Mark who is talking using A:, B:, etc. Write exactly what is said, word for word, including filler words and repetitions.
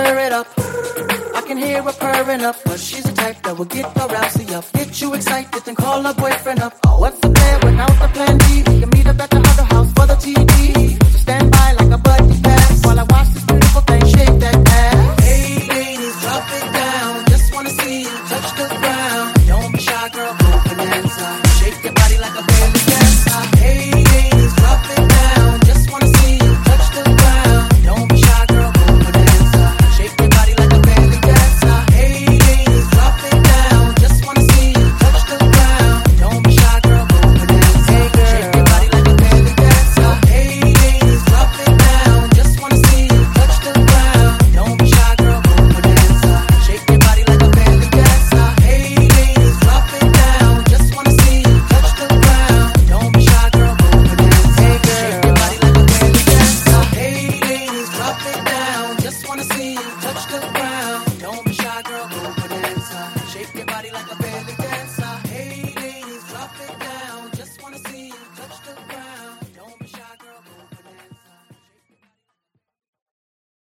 A: stir it up. I can hear her purring up, but she's the type that will get her rousey up. Get you excited, then call her boyfriend up. Oh, what's the plan without the plan B? We can meet up at the other house for the T V. So stand by like a buddy pass while I watch this beautiful thing shake that ass. Hey ladies, drop it down. Just wanna see you touch the ground. Don't be shy, girl, go bonanza. Shake your body like a belly dancer. Hey ladies, drop it down. Just wanna see you touch the ground. Don't be shy, girl, go bonanza. Shake your body like a belly dancer. Hey ladies, drop it down. Just wanna see you touch the ground. Don't be shy, girl, go bonanza. Hey girl, shake your body like a belly dancer. Hey ladies, drop it down. Just wanna see you touch the ground. Don't be shy, girl, go bonanza. Shake your body like a belly dancer. Hey ladies, drop it down. Just wanna see you touch the ground. Don't be shy, girl, go bonanza. Hey girl, shake your body like a belly dancer. Hey ladies, drop it down. Just wanna see you touch the ground.